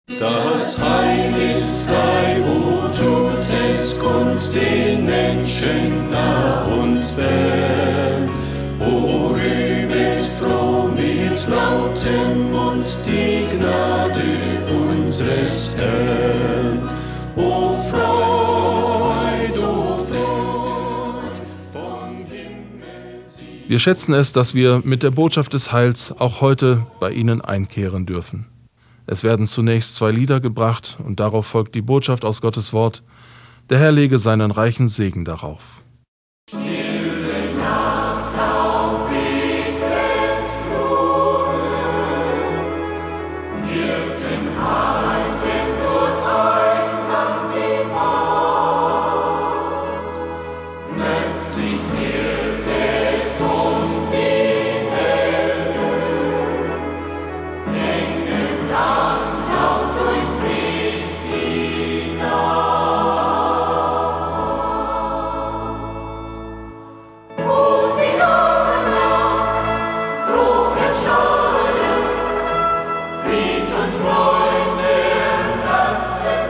Das Heil ist frei, o tut es kund den Menschen nah und fern. O rühmet froh mit lautem Mund die Gnade unseres Herrn. O Freud, vom Himmel sieh. Wir schätzen es, dass wir mit der Botschaft des Heils auch heute bei Ihnen einkehren dürfen. Es werden zunächst 2 Lieder gebracht und darauf folgt die Botschaft aus Gottes Wort. Der Herr lege seinen reichen Segen darauf. Stille Nacht auf Bethlem-Flur, Hirten halten nur einsam die Wacht. Plötzlich wird es sie helle, Engelsang laut durchbricht die Nacht. Hosianna, froh erschallet, Fried und Freude, ganzen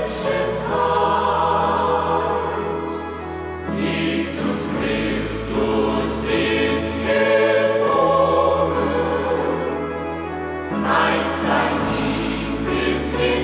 Menschenheit. Jesus Christus ist geboren, preis sei ihm bis in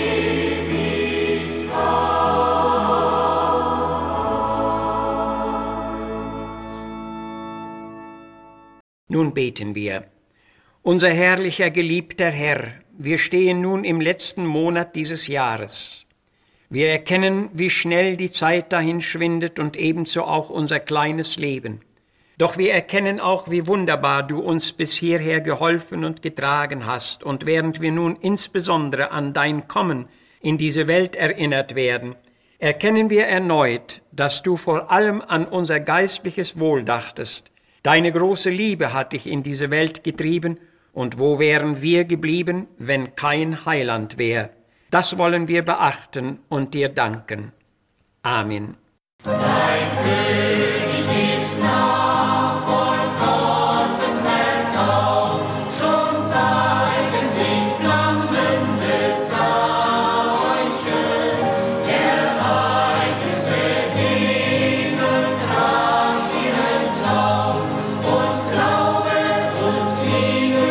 Nun beten wir. Unser herrlicher, geliebter Herr, wir stehen nun im letzten Monat dieses Jahres. Wir erkennen, wie schnell die Zeit dahin schwindet und ebenso auch unser kleines Leben. Doch wir erkennen auch, wie wunderbar du uns bis hierher geholfen und getragen hast. Und während wir nun insbesondere an dein Kommen in diese Welt erinnert werden, erkennen wir erneut, dass du vor allem an unser geistliches Wohl dachtest. Deine große Liebe hat dich in diese Welt getrieben, und wo wären wir geblieben, wenn kein Heiland wäre? Das wollen wir beachten und dir danken. Amen. Dein König ist nah, voll Gottes Werk auf, schon zeigen sich flammende Zeichen, Ereignisse nehmen rasch ihren Lauf, und Glaube und Liebe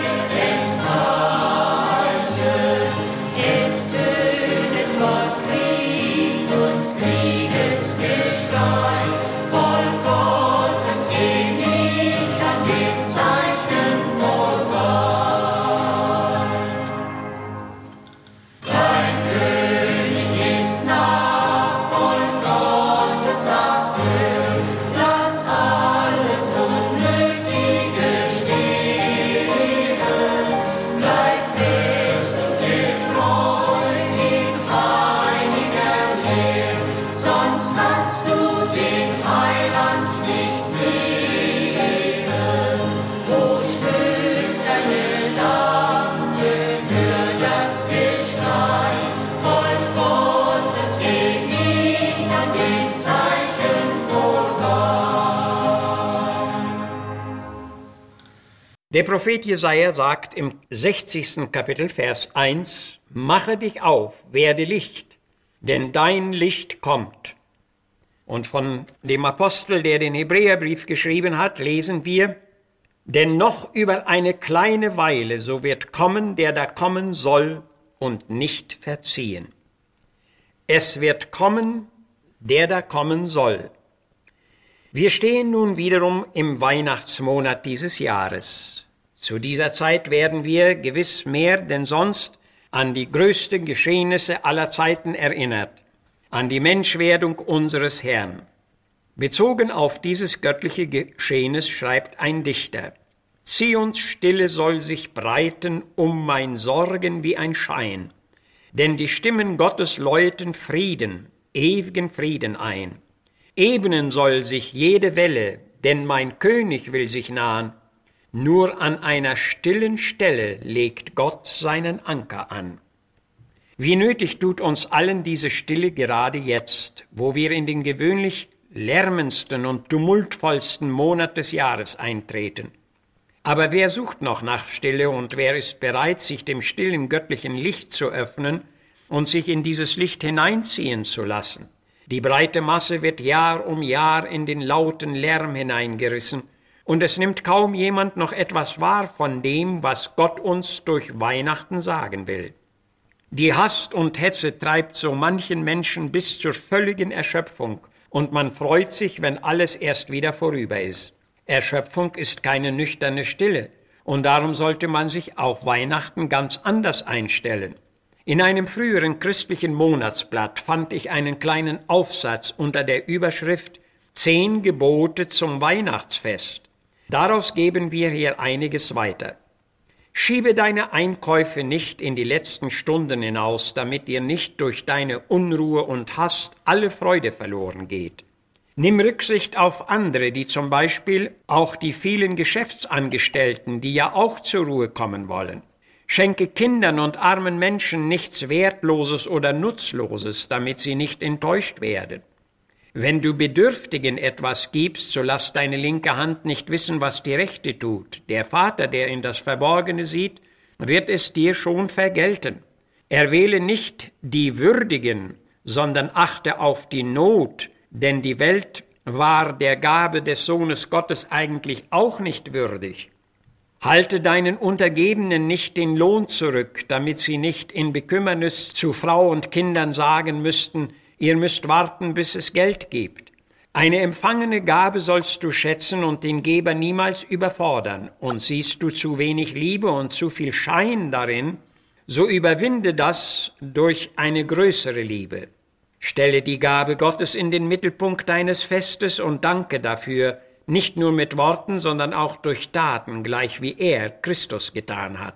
entweichen. Es tönet von Krieg und Kriegesgeschrei, voll Gottes geh nicht an den Zeichen vorbei. Dein König ist nah, voll Gottes Achtung, lass alles Unnötige stehen. Bleib fest und getreu in heiliger Lehr, sonst kannst du den Heiland nicht sehen. O schmück deine Lampe, hör das Geschrei, voll Gottes geh nicht an den Zeichen vorbei. Der Prophet Jesaja sagt im 60. Kapitel, Vers 1, Mache dich auf, werde Licht, denn dein Licht kommt. Und von dem Apostel, der den Hebräerbrief geschrieben hat, lesen wir, denn noch über eine kleine Weile, so wird kommen, der da kommen soll und nicht verziehen. Es wird kommen, der da kommen soll. Wir stehen nun wiederum im Weihnachtsmonat dieses Jahres. Zu dieser Zeit werden wir gewiss mehr denn sonst an die größten Geschehnisse aller Zeiten erinnert, an die Menschwerdung unseres Herrn. Bezogen auf dieses göttliche Geschehnis schreibt ein Dichter: Zions Stille soll sich breiten um mein Sorgen wie ein Schein, denn die Stimmen Gottes läuten Frieden, ewigen Frieden ein. Ebnen soll sich jede Welle, denn mein König will sich nahen. Nur an einer stillen Stelle legt Gott seinen Anker an. Wie nötig tut uns allen diese Stille gerade jetzt, wo wir in den gewöhnlich lärmendsten und tumultvollsten Monat des Jahres eintreten. Aber wer sucht noch nach Stille und wer ist bereit, sich dem stillen göttlichen Licht zu öffnen und sich in dieses Licht hineinziehen zu lassen? Die breite Masse wird Jahr um Jahr in den lauten Lärm hineingerissen, und es nimmt kaum jemand noch etwas wahr von dem, was Gott uns durch Weihnachten sagen will. Die Hast und Hetze treibt so manchen Menschen bis zur völligen Erschöpfung, und man freut sich, wenn alles erst wieder vorüber ist. Erschöpfung ist keine nüchterne Stille, und darum sollte man sich auf Weihnachten ganz anders einstellen. In einem früheren christlichen Monatsblatt fand ich einen kleinen Aufsatz unter der Überschrift 10 Gebote zum Weihnachtsfest. Daraus geben wir hier einiges weiter. Schiebe deine Einkäufe nicht in die letzten Stunden hinaus, damit dir nicht durch deine Unruhe und Hast alle Freude verloren geht. Nimm Rücksicht auf andere, die zum Beispiel auch die vielen Geschäftsangestellten, die ja auch zur Ruhe kommen wollen. Schenke Kindern und armen Menschen nichts Wertloses oder Nutzloses, damit sie nicht enttäuscht werden. Wenn du Bedürftigen etwas gibst, so lass deine linke Hand nicht wissen, was die rechte tut. Der Vater, der in das Verborgene sieht, wird es dir schon vergelten. Erwähle nicht die Würdigen, sondern achte auf die Not, denn die Welt war der Gabe des Sohnes Gottes eigentlich auch nicht würdig. Halte deinen Untergebenen nicht den Lohn zurück, damit sie nicht in Bekümmernis zu Frau und Kindern sagen müssten, ihr müsst warten, bis es Geld gibt. Eine empfangene Gabe sollst du schätzen und den Geber niemals überfordern. Und siehst du zu wenig Liebe und zu viel Schein darin, so überwinde das durch eine größere Liebe. Stelle die Gabe Gottes in den Mittelpunkt deines Festes und danke dafür, nicht nur mit Worten, sondern auch durch Taten, gleich wie er, Christus, getan hat.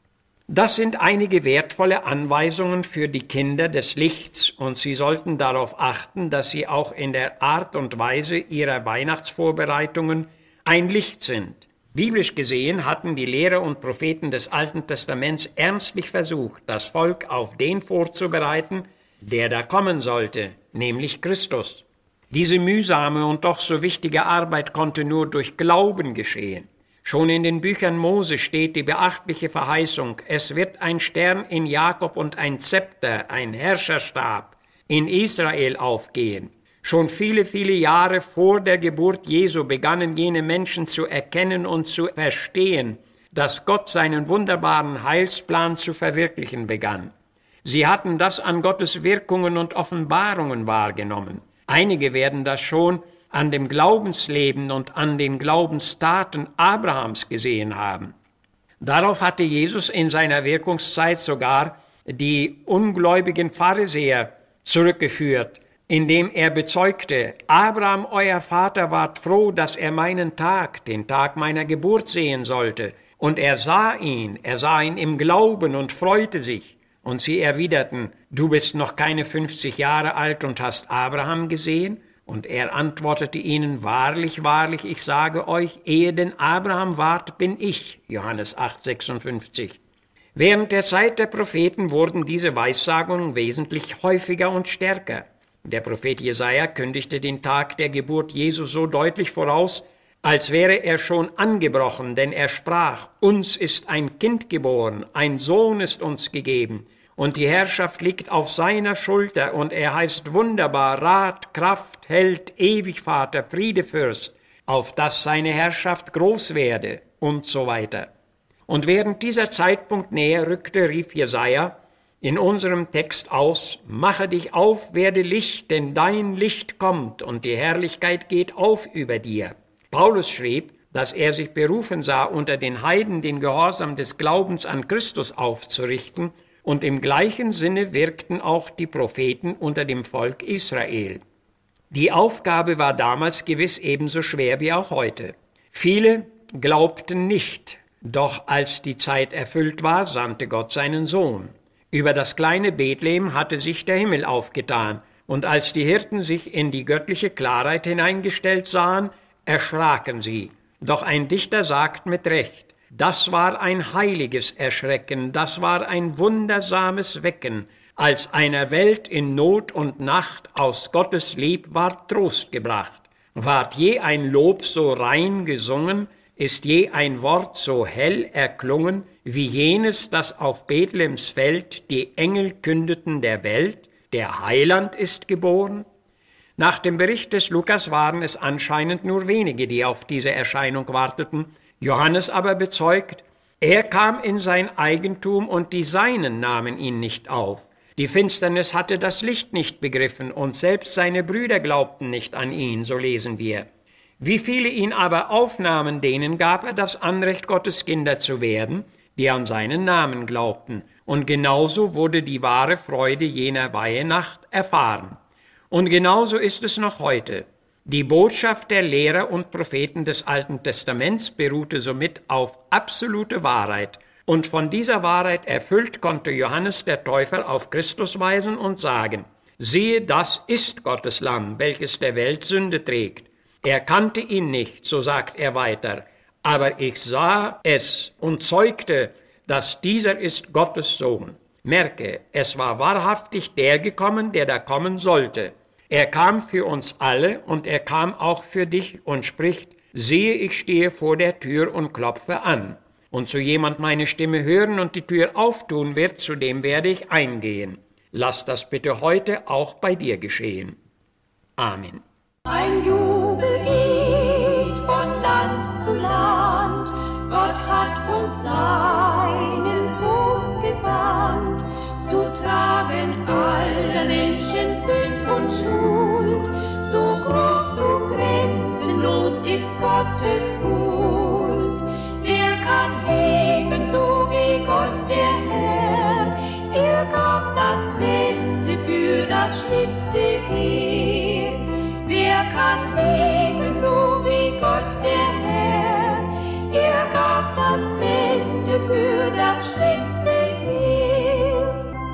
Das sind einige wertvolle Anweisungen für die Kinder des Lichts, und sie sollten darauf achten, dass sie auch in der Art und Weise ihrer Weihnachtsvorbereitungen ein Licht sind. Biblisch gesehen hatten die Lehrer und Propheten des Alten Testaments ernstlich versucht, das Volk auf den vorzubereiten, der da kommen sollte, nämlich Christus. Diese mühsame und doch so wichtige Arbeit konnte nur durch Glauben geschehen. Schon in den Büchern Mose steht die beachtliche Verheißung, es wird ein Stern in Jakob und ein Zepter, ein Herrscherstab in Israel aufgehen. Schon viele, viele Jahre vor der Geburt Jesu begannen jene Menschen zu erkennen und zu verstehen, dass Gott seinen wunderbaren Heilsplan zu verwirklichen begann. Sie hatten das an Gottes Wirkungen und Offenbarungen wahrgenommen. Einige werden das schon an dem Glaubensleben und an den Glaubenstaten Abrahams gesehen haben. Darauf hatte Jesus in seiner Wirkungszeit sogar die ungläubigen Pharisäer zurückgeführt, indem er bezeugte, Abraham, euer Vater, ward froh, dass er meinen Tag, den Tag meiner Geburt sehen sollte. Und er sah ihn im Glauben und freute sich. Und sie erwiderten, du bist noch keine 50 Jahre alt und hast Abraham gesehen? Und er antwortete ihnen, wahrlich, wahrlich, ich sage euch, ehe denn Abraham ward, bin ich. Johannes 8,56. Während der Zeit der Propheten wurden diese Weissagungen wesentlich häufiger und stärker. Der Prophet Jesaja kündigte den Tag der Geburt Jesu so deutlich voraus, als wäre er schon angebrochen, denn er sprach, uns ist ein Kind geboren, ein Sohn ist uns gegeben, und die Herrschaft liegt auf seiner Schulter, und er heißt wunderbar, Rat, Kraft, Held, Ewigvater, Friedefürst, auf dass seine Herrschaft groß werde, und so weiter. Und während dieser Zeitpunkt näher rückte, rief Jesaja in unserem Text aus, mache dich auf, werde Licht, denn dein Licht kommt, und die Herrlichkeit geht auf über dir. Paulus schrieb, dass er sich berufen sah, unter den Heiden den Gehorsam des Glaubens an Christus aufzurichten, und im gleichen Sinne wirkten auch die Propheten unter dem Volk Israel. Die Aufgabe war damals gewiss ebenso schwer wie auch heute. Viele glaubten nicht, doch als die Zeit erfüllt war, sandte Gott seinen Sohn. Über das kleine Bethlehem hatte sich der Himmel aufgetan, und als die Hirten sich in die göttliche Klarheit hineingestellt sahen, erschraken sie. Doch ein Dichter sagt mit Recht, das war ein heiliges Erschrecken, das war ein wundersames Wecken, als einer Welt in Not und Nacht aus Gottes Lieb ward Trost gebracht. Ward je ein Lob so rein gesungen, ist je ein Wort so hell erklungen, wie jenes, das auf Bethlehems Feld die Engel kündeten der Welt, der Heiland ist geboren? Nach dem Bericht des Lukas waren es anscheinend nur wenige, die auf diese Erscheinung warteten. Johannes aber bezeugt, er kam in sein Eigentum und die Seinen nahmen ihn nicht auf. Die Finsternis hatte das Licht nicht begriffen und selbst seine Brüder glaubten nicht an ihn, so lesen wir. Wie viele ihn aber aufnahmen, denen gab er das Anrecht, Gottes Kinder zu werden, die an seinen Namen glaubten. Und genauso wurde die wahre Freude jener Weihenacht erfahren. Und genauso ist es noch heute. Die Botschaft der Lehrer und Propheten des Alten Testaments beruhte somit auf absolute Wahrheit. Und von dieser Wahrheit erfüllt konnte Johannes der Täufer auf Christus weisen und sagen, siehe, das ist Gottes Lamm, welches der Welt Sünde trägt. Er kannte ihn nicht, so sagt er weiter, aber ich sah es und zeugte, dass dieser ist Gottes Sohn. Merke, es war wahrhaftig der gekommen, der da kommen sollte. Er kam für uns alle und er kam auch für dich und spricht, siehe, ich stehe vor der Tür und klopfe an. Und so jemand meine Stimme hören und die Tür auftun wird, zu dem werde ich eingehen. Lass das bitte heute auch bei dir geschehen. Amen. Ein Jubel geht von Land zu Land, Gott hat uns seinen Sohn gesandt, zu tragen aller Menschen Sünd und Schuld. So groß, so grenzenlos ist Gottes Huld. Wer kann heben, so wie Gott der Herr? Er gab das Beste für das schlimmste Heer. Wer kann heben, so wie Gott der Herr? Er gab das Beste für das schlimmste Heer.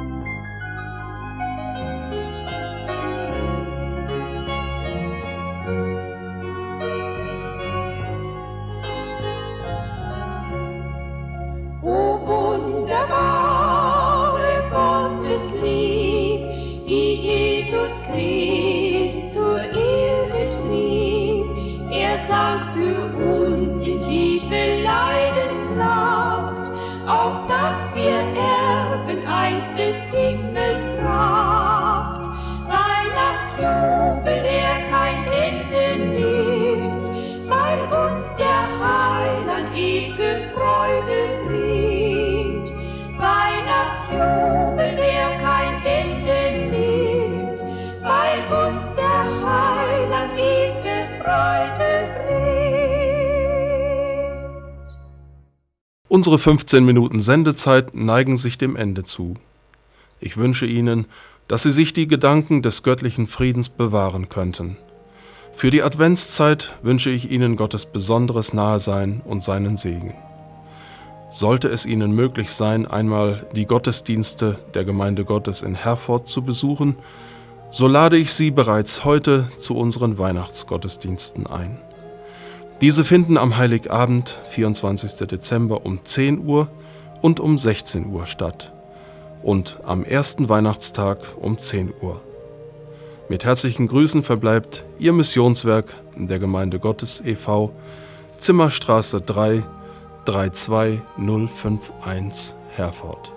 O wunderbare Gotteslieb, die Jesus Christ zur Erde trieb. Er sank für uns in tiefe Leidensnacht, auf dass wir erben einst des Himmels Pracht. Weihnachtsjubel, der kein Ende nimmt, weil uns der Heiland ewige Freude bringt. Weihnachtsjubel, der kein Ende nimmt, weil uns der Heiland ewige Freude bringt. Unsere 15 Minuten Sendezeit neigen sich dem Ende zu. Ich wünsche Ihnen, dass Sie sich die Gedanken des göttlichen Friedens bewahren könnten. Für die Adventszeit wünsche ich Ihnen Gottes besonderes Nahesein und seinen Segen. Sollte es Ihnen möglich sein, einmal die Gottesdienste der Gemeinde Gottes in Herford zu besuchen, so lade ich Sie bereits heute zu unseren Weihnachtsgottesdiensten ein. Diese finden am Heiligabend, 24. Dezember um 10 Uhr und um 16 Uhr statt und am ersten Weihnachtstag um 10 Uhr. Mit herzlichen Grüßen verbleibt Ihr Missionswerk der Gemeinde Gottes e.V., Zimmerstraße 3, 32051, Herford.